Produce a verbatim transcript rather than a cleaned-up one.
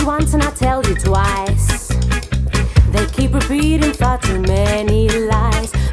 you once and I tell you twice. They keep repeating far too many lies.